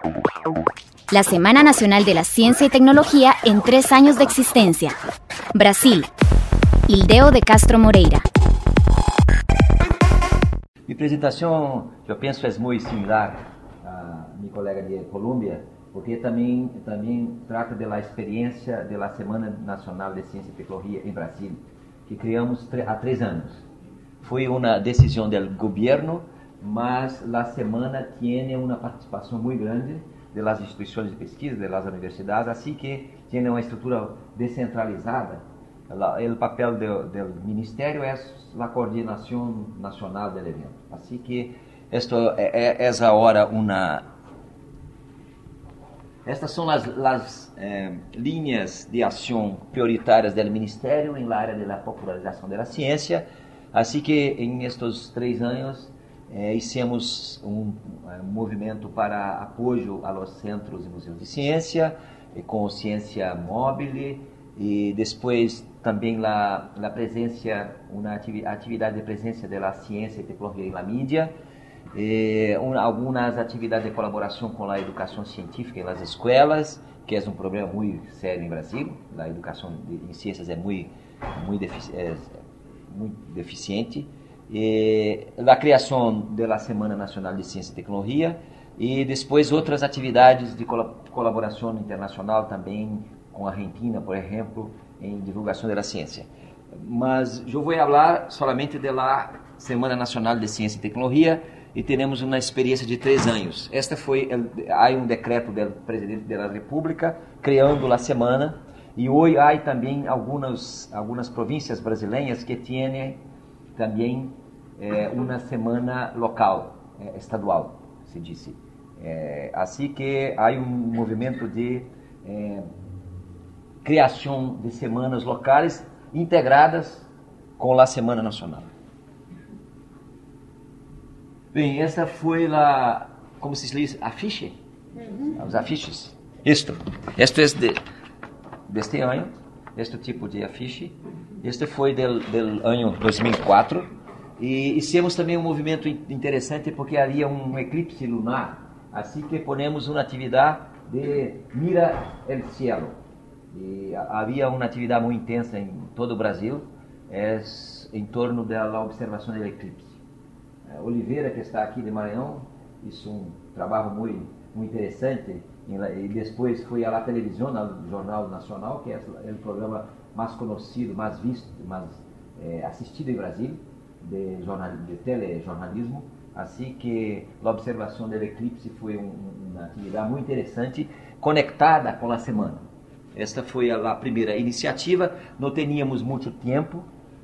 La Semana Nacional de la Ciencia y Tecnología en 3 años de existencia. Brasil. Ildeo de Castro Moreira. Mi apresentação, eu penso, é muito similar a minha colega de Colômbia, porque também trata da experiência da Semana Nacional de Ciência e Tecnologia em Brasil, que criamos há 3 anos. Foi uma decisão do governo, mas a semana tem uma participação muito grande das instituições de pesquisa, das universidades, assim que tem uma estrutura descentralizada. O papel do Ministério é a coordenação nacional do evento. Assim que esto é agora Estas são as linhas de ação prioritárias do Ministério em área da popularização da ciência. Assim que em estes 3 anos hicimos um movimento para apoio aos centros e museus de ciência, com ciência móvel, e depois também a presença, uma atividade de presença da ciência e tecnologia na mídia, algumas atividades de colaboração com a educação científica nas escolas, que é um problema muito sério no Brasil. A educação em ciências é muito deficiente. A criação da Semana Nacional de Ciência e Tecnologia e depois outras atividades de colaboração internacional também com a Argentina, por exemplo, em divulgação da ciência. Mas eu vou falar solamente da Semana Nacional de Ciência e Tecnologia e teremos uma experiência de 3 anos. Há um decreto do presidente da República criando a semana e hoje há também algumas províncias brasileiras que têm também uma semana local, estadual, se disse. Assim que há um movimento de criação de semanas locais integradas com a Semana Nacional. Bem, essa foi como se diz, afiche? Os afiches. Este é deste ano, este tipo de afiche. Este foi do ano 2004 e hicimos também um movimento interessante porque havia um eclipse lunar, assim que ponemos uma atividade de mira el cielo. E havia uma atividade muito intensa em todo o Brasil, em torno da observação do eclipse. Oliveira, que está aqui de Maranhão, hizo um trabalho muito interessante e depois foi à televisão, no Jornal Nacional, que é o programa mais conhecido, mais visto, mais assistido em Brasil, de telejornalismo. Assim que a observação do eclipse foi uma atividade muito interessante, conectada com a semana. Esta foi a primeira iniciativa, não tínhamos muito tempo,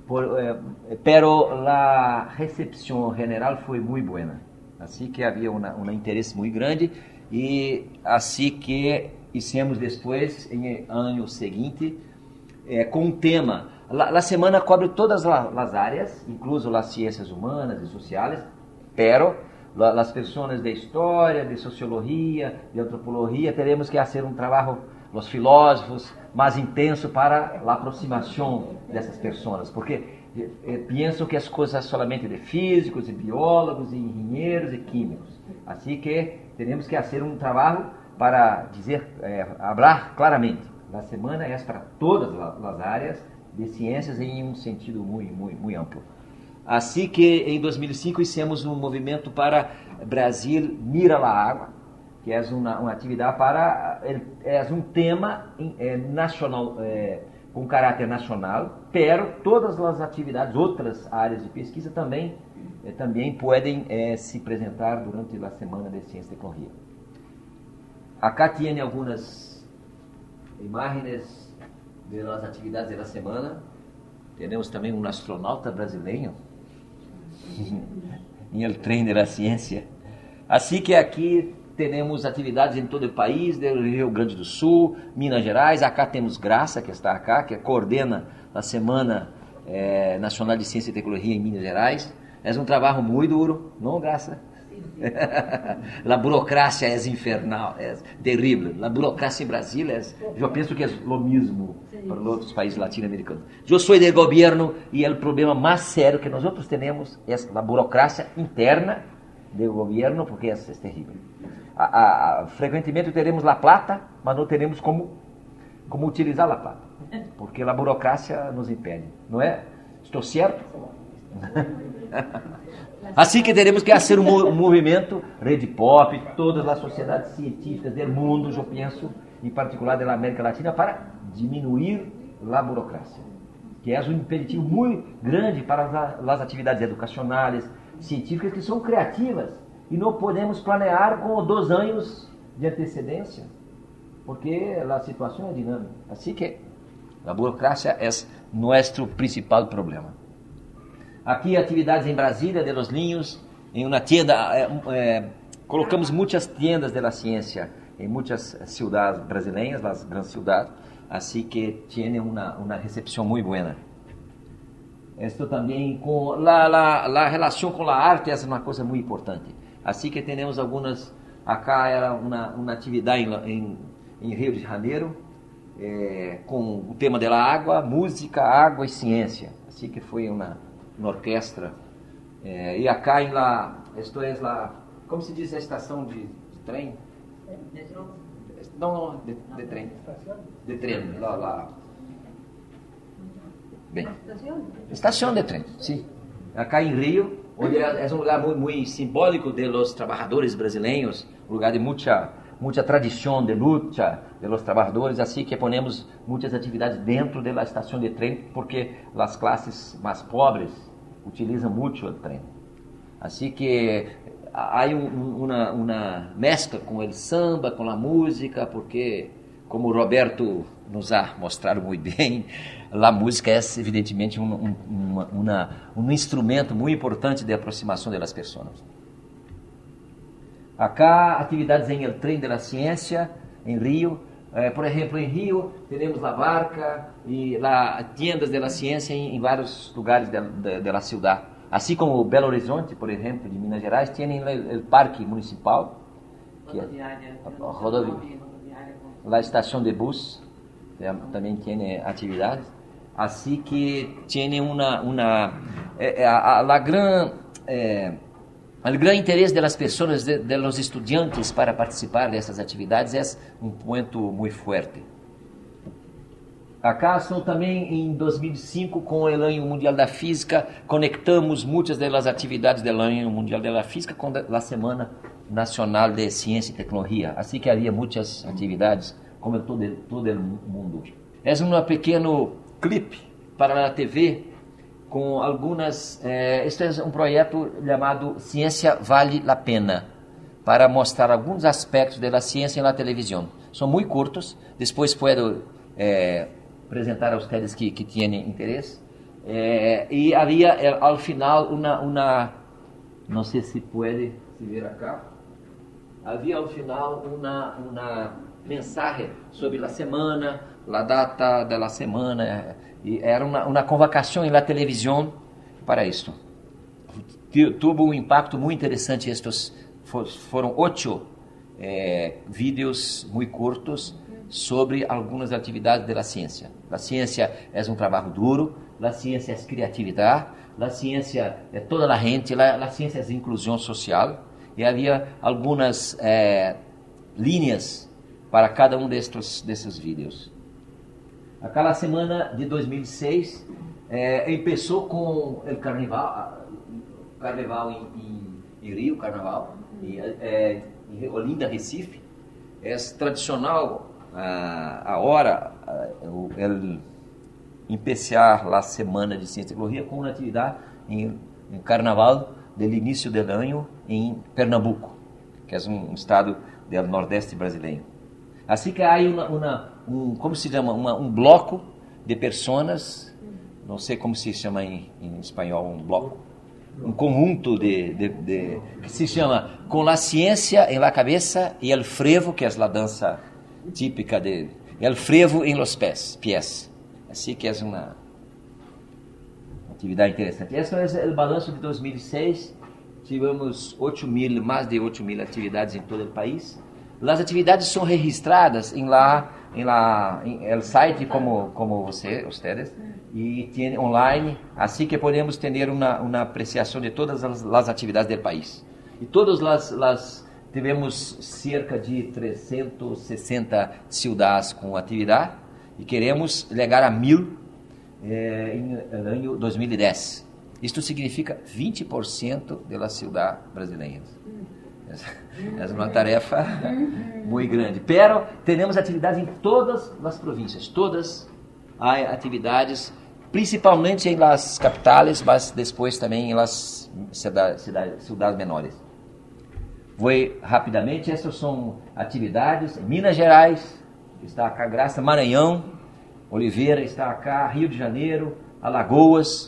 pero a recepção geral foi muito boa. Assim que havia um interesse muito grande e assim que hicimos depois, em ano seguinte, com um tema. A semana cobre todas as áreas, incluso as ciências humanas e sociais, pero as pessoas de história, de sociologia, de antropologia, teremos que fazer um trabalho, os filósofos, mais intenso para a aproximação dessas pessoas, porque pensam que as coisas somente de físicos e biólogos e engenheiros e químicos. Assim que temos que fazer um trabalho para falar claramente. A semana é para todas as áreas de ciências em um sentido muito amplo. Assim que em 2005 hicimos um movimento para Brasil Mira a Água, que é uma atividade um tema nacional, com caráter nacional, pero todas as atividades, outras áreas de pesquisa também podem se apresentar durante a Semana de Ciência e Tecnologia. Acá tem algumas imagens das atividades da semana. Temos também um astronauta brasileiro em el trem da ciência. Assim que aqui temos atividades em todo o país, do Rio Grande do Sul, Minas Gerais. Acá temos Graça, que está acá, que coordena a Semana Nacional de Ciência e Tecnologia em Minas Gerais. É um trabalho muito duro, não, Graça? A burocracia é infernal, é terrível. A burocracia em Brasil eu penso que é o mesmo para os outros países latino-americanos. Eu sou do governo e o problema mais sério que nós temos é a burocracia interna do governo, porque é terrível. frequentemente teremos La Plata, mas não teremos como utilizar La Plata, porque a burocracia nos impede, não é? Estou certo? Assim que teremos que fazer um movimento, rede pop, todas as sociedades científicas do mundo, eu penso, em particular da América Latina, para diminuir a burocracia, que é um impeditivo muito grande para as atividades educacionais, científicas, que são criativas, e não podemos planear com 2 anos de antecedência, porque a situação é dinâmica. Assim que a burocracia é nosso principal problema. Aqui atividades em Brasília, de Los Linhos, em uma tienda, colocamos muitas tiendas da ciência em muitas cidades brasileiras, as grandes cidades, assim que tem uma recepção muito boa. Isto também com a relação com a arte é uma coisa muito importante. Assim que temos algumas, acá era uma atividade em Rio de Janeiro, com o tema da água, música, água e ciência. Assim que foi uma orquestra. E acá isto é como se diz a estação de trem? Não, de trem. De trem, lá. Bem, estação de trem, sim. Acá em Rio, onde é um lugar muito simbólico de los trabalhadores brasileiros, um lugar de muita tradição de luta de los trabalhadores, assim que ponemos muitas atividades dentro da estação de trem, porque as classes mais pobres utilizam muito o trem. Assim que há uma mescla com o samba, com a música, porque, como o Roberto nos ha mostrado muito bem, a música é evidentemente um instrumento muito importante de aproximação das pessoas. Acá, atividades em el trem da ciência, em Rio. Por exemplo, em Rio, temos a barca e tiendas da ciência em vários lugares da cidade. Assim como Belo Horizonte, por exemplo, de Minas Gerais, tem o parque municipal, que é a rodoviária, a estação de bus, também tem atividades. Assim que tem o grande interesse das pessoas, dos estudantes para participar dessas atividades é um ponto muito forte. Acá são também em 2005 com o Ano Mundial da Física, conectamos muitas das atividades do Ano Mundial da Física com a Semana Nacional de Ciência e Tecnologia. Assim que havia muitas atividades, como todo o mundo. É um pequeno clipe para a TV com algumas. Este é um projeto chamado Ciência Vale a Pena, para mostrar alguns aspectos da ciência na televisão. São muito curtos, depois posso apresentar a vocês que têm interesse. E havia ao final não sei se pode se ver acá, havia ao final uma mensagem sobre a semana, a data da semana, e era uma convocação na televisão para isso. Tuvo um impacto muito interessante. Estes foram 8 vídeos muito curtos sobre algumas atividades da ciência. A ciência é um trabalho duro, a ciência é criatividade, a ciência é toda a gente, a ciência é inclusão social, e havia algumas linhas para cada um desses vídeos. Aquela semana de 2006 começou com o carnaval em Rio, carnaval, em Olinda, Recife. É tradicional agora começar a semana de ciência e tecnologia com uma atividade em carnaval do início do ano em Pernambuco, que é um estado do nordeste brasileiro. Assim que há como se chama, um bloco de pessoas, não sei como se chama em espanhol, um bloco, um conjunto que se chama com a ciência em la cabeça e el frevo, que é a dança típica de el frevo em los pies. Assim que é uma atividade interessante. Esse é o balanço de 2006. Tivemos mais de 8.000 atividades em todo o país. As atividades são registradas em el site como vocês, e tem online, assim que podemos ter uma apreciação de todas as atividades do país. E todas as tivemos cerca de 360 cidades com atividade e queremos chegar a 1000 em ano 2010. Isto significa 20% das cidades brasileiras. É uma tarefa muito grande. Pero temos atividades em todas as províncias, todas há atividades, principalmente em las capitales, mas depois também em las cidades menores. Vou rapidamente, essas são atividades em Minas Gerais, está acá Graça, Maranhão, Oliveira está acá, Rio de Janeiro, Alagoas.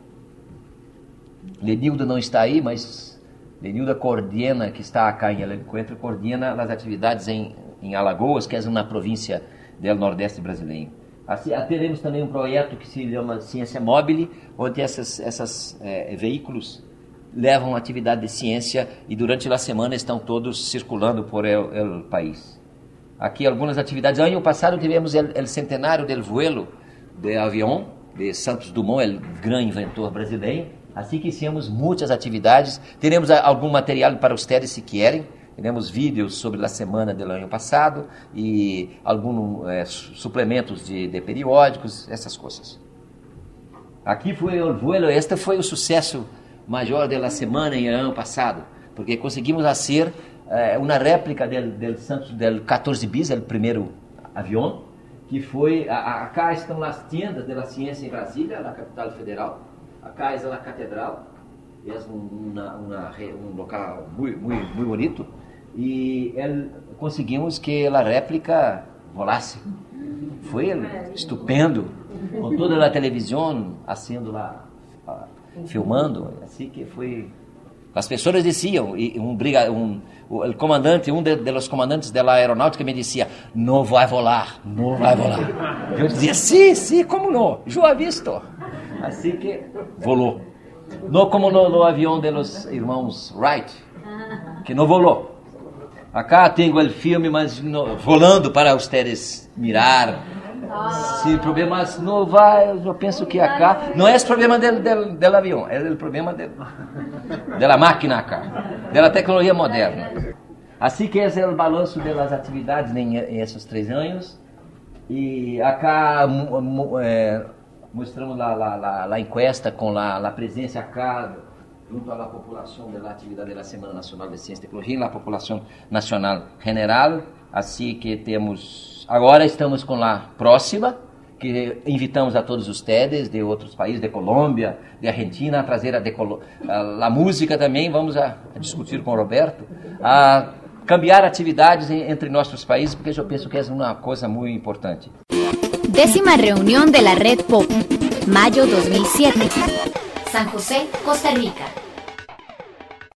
Lenilda não está aí, mas Lenilda coordena, que está acá em El Encuentro, coordena as atividades em Alagoas, que é uma província do Nordeste brasileiro. Assim, teremos também um projeto que se chama Ciência Móvel, onde esses veículos levam atividade de ciência e durante a semana estão todos circulando por el país. Aqui algumas atividades. Ano passado tivemos o centenário do vuelo de avião de Santos Dumont, o grande inventor brasileiro. Assim que hicimos muitas atividades. Teremos algum material para vocês se querem. Teremos vídeos sobre a semana do ano passado e alguns suplementos de periódicos, essas coisas. Aqui foi o vuelo. Este foi o sucesso maior da semana em ano passado, porque conseguimos fazer uma réplica do Santos del 14 bis, o primeiro avião, que foi. Acá estão as tiendas da ciência em Brasília, na capital federal. Acá é a catedral, é um local muito bonito, e conseguimos que a réplica volasse. Foi estupendo, com toda a televisão, haciendo lá, filmando, assim que foi. As pessoas diziam, e o comandante, dos comandantes da aeronáutica me dizia, não vai volar, não vai volar. Eu dizia, sim, como não? Eu já visto. Assim que volou. Não como no avião dos irmãos Wright, que não volou. Acá tenho o filme, mas volando para vocês mirar. Se problemas não vai, eu penso que acá não é o problema do avião, é o problema da máquina acá, da tecnologia moderna. Assim que esse é o balanço das atividades em esses 3 anos. E acá mostramos a encuesta com a presença acá junto à população da atividade da Semana Nacional de Ciência e Tecnologia, na população nacional general. Assim que agora estamos com a próxima, que invitamos a todos vocês de outros países, de Colômbia, de Argentina, a trazer a música também. Vamos a discutir com o Roberto, a cambiar atividades entre nossos países, porque eu penso que é uma coisa muito importante. 10ª reunión de la Red Pop, mayo 2007. San José, Costa Rica.